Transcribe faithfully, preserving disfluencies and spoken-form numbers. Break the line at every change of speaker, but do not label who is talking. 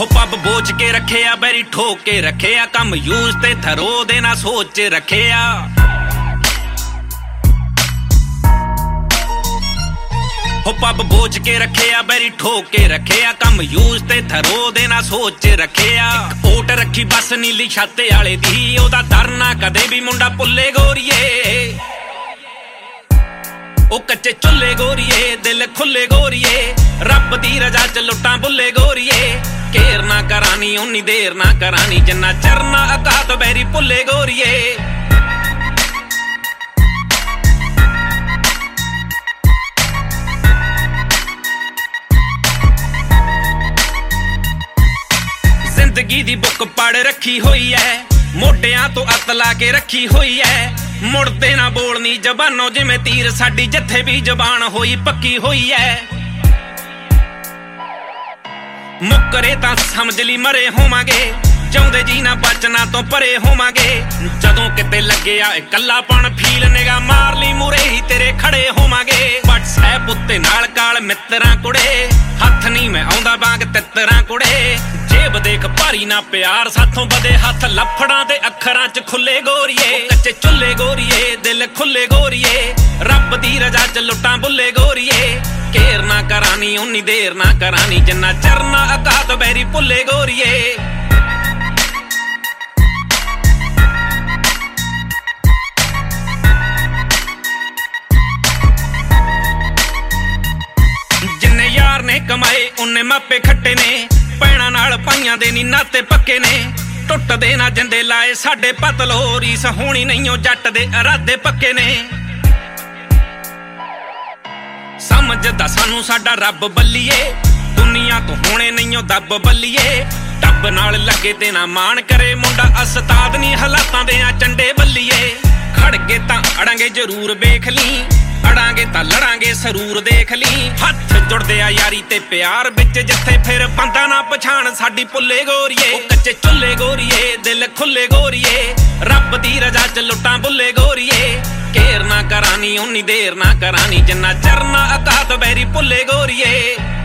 ਹੋ ਪੱਬ ਬੋਚ ਕੇ ਰੱਖਿਆ ਬੈਰੀ ਠੋਕ ਕੇ ਰੱਖਿਆ ਕੰਮ ਯੂਜ਼ ਤੇ ਥਰੋ ਦੇ ਨਾ ਸੋਚ ਰੱਖਿਆ ਹੋ ਪੱਬ ਬੋਚ ਕੇ ਰੱਖਿਆ ਬੈਰੀ ਠੋਕ ਕੇ ਰੱਖਿਆ ਕੰਮ ਯੂਜ਼ ਤੇ ਥਰੋ ਦੇ ਨਾ ਸੋਚ ਰੱਖਿਆ ਓਟ ਰੱਖੀ ਬਸ ਨੀਲੀ ਛੱਤ ਵਾਲੇ ਦੀ ਉਹਦਾ ਦਰ ਨਾ ਕਦੇ ਵੀ ਮੁੰਡਾ ਭੁੱਲੇ ਗੋਰੀਏ ਉਹ ਕੱਚੇ ਚੁੱਲੇ ਗੋਰੀਏ ਦਿਲ ਖੁੱਲੇ ਗੋਰੀਏ ਰੱਬ ਦੀ ਰਜ਼ਾ ਚ ਲੁੱਟਾਂ ਬੁੱਲੇ ਗੋਰੀਏ ਕੇਰ ਨਾ ਕਰਾਨੀ ਉਨੀ ਦੇਰ ਨਾ ਕਰਾਨੀ ਜਿੰਨਾ ਚਰਨਾ ਅਕਾਤ ਬੈਰੀ ਭੁੱਲੇ ਗੋਰੀਏ ਜ਼ਿੰਦਗੀ ਦੀ ਬੁੱਕ ਪੜ ਰੱਖੀ ਹੋਈ ਐ ਮੋਢਿਆਂ ਤੋਂ ਅੱਤ ਲਾ ਕੇ ਰੱਖੀ ਹੋਈ ਐ ਮੁੜਦੇ ਨਾ ਬੋਲਣੀ ਜ਼ਬਾਨੋਂ ਜਿਵੇਂ ਤੀਰ ਸਾਡੀ ਜਿੱਥੇ ਵੀ ਜ਼ਬਾਨ ਹੋਈ ਪੱਕੀ ਹੋਈ ਐ ਮੁੱਕਰੇ ਤਾਂ ਸਮਝ ਲਈ ਮਰੇ ਹੋਵਾਂਗੇ ਚਾਹੁੰਦੇ ਜੀ ਨਾ ਬਚਣਾ ਤੋਂ ਪਰੇ ਹੋਵਾਂਗੇ ਜਦੋਂ ਕਿਤੇ ਲੱਗਿਆ ਇਕੱਲਾਪਣ ਫੀਲ ਨਿਗਾ ਮਾਰ ਲਈ ਮੂਰੇ ਹੀ ਤੇਰੇ ਖੜੇ ਹੋਵਾਂਗੇ WhatsApp ਉੱਤੇ ਨਾਲ ਕਾਲ ਮਿੱਤਰਾਂ ਕੁੜੇ ਹੱਥ ਨਹੀਂ ਮੈਂ ਆਉਂਦਾ ਬਾਗ ਤਿੱਤਰਾਂ ਕੁੜੇ ਜੇਬ ਦੇਖ ਭਾਰੀ ਨਾ ਪਿਆਰ ਸਾਥੋਂ ਵਧੇ ਹੱਥ ਲੱਫੜਾਂ ਦੇ ਅੱਖਰਾਂ ਚ ਖੁੱਲੇ ਗੋਰੀਏ ਕੱਚੇ ਚੁੱਲੇ ਗੋਰੀਏ ਦਿਲ ਖੁੱਲੇ ਗੋਰੀਏ ਰੱਬ ਦੀ ਰਜ਼ਾ ਚ ਲੁੱਟਾਂ ਬੁੱਲੇ ਗੋਰੀਏ ਕੇਰ ਨਾ ਕਰਾਨੀ ਉਨੀ ਦੇਰ ਨਾ ਕਰਾਨੀ ਜਿੰਨਾ ਚਰਨਾ ਅਕਾਤ ਬੈਰੀ ਭੁੱਲੇ ਗੋਰੀਏ ਜਿੰਨੇ ਯਾਰ ਨੇ ਕਮਾਏ ਉਹਨੇ ਮਾਪੇ ਖੱਟੇ ਨੇ ਭੈਣਾਂ ਨਾਲ ਪਾਈਆਂ ਦੇ ਨੀ ਨਾਤੇ ਪੱਕੇ ਨੇ ਟੁੱਟਦੇ ਨਾ ਜਿੰਦੇ ਲਾਏ ਸਾਡੇ ਪਤਲੋ ਰੀਸ ਹੋਣੀ ਨਹੀਂ ਓ ਜੱਟ ਦੇ ਇਰਾਦੇ ਪੱਕੇ ਨੇ ਸਮਝਦਾ ਸਾਨੂੰ ਸਾਡਾ ਰੱਬ ਬੱਲੀਏ ਦੁਨੀਆ ਤੋਂ ਹੋਣੇ ਨਹੀਂ ਓ ਦੱਬ ਬੱਲੀਏ ਟੱਬ ਨਾਲ ਲੱਗੇ ਤੇ ਨਾ ਮਾਣ ਕਰੇ ਮੁੰਡਾ ਉਸਤਾਦ ਨਹੀਂ ਹਾਲਾਤਾਂ ਦੇ ਆ ਚੰਡੇ ਬੱਲੀਏ ਖੜ ਕੇ ਤਾਂ ਅੜਾਂਗੇ ਜ਼ਰੂਰ ਵੇਖ ਲਈ ਅੜਾਂਗੇ ਤਾਂ ਲੜਾਂਗੇ ਸਰੂਰ ਦੇਖ ਲਈ ਹੱਥ ਜੁੜਦੇ ਆ ਯਾਰੀ ਤੇ ਪਿਆਰ ਵਿੱਚ ਜਿੱਥੇ ਫਿਰ ਬੰਦਾ ਨਾ ਪਛਾਣ ਸਾਡੀ ਭੁੱਲੇ ਗੋਰੀਏ ਉਹ ਕੱਚੇ ਚੁੱਲੇ ਗੋਰੀਏ ਦਿਲ ਖੁੱਲੇ ਗੋਰੀਏ ਰੱਬ ਦੀ ਰਜ਼ਾ ਚ ਲੁੱਟਾਂ ਬੁੱਲੇ ਗੋਰੀਏ ਕੇਰ ਨਾ ਕਰਾਨੀ ਉਨੀ ਦੇਰ ਨਾ ਕਰਾਨੀ ਜਿੰਨਾ ਚਰਨਾ ਅਕਾਤ ਬੈਰੀ ਭੁੱਲੇ ਗੋਰੀਏ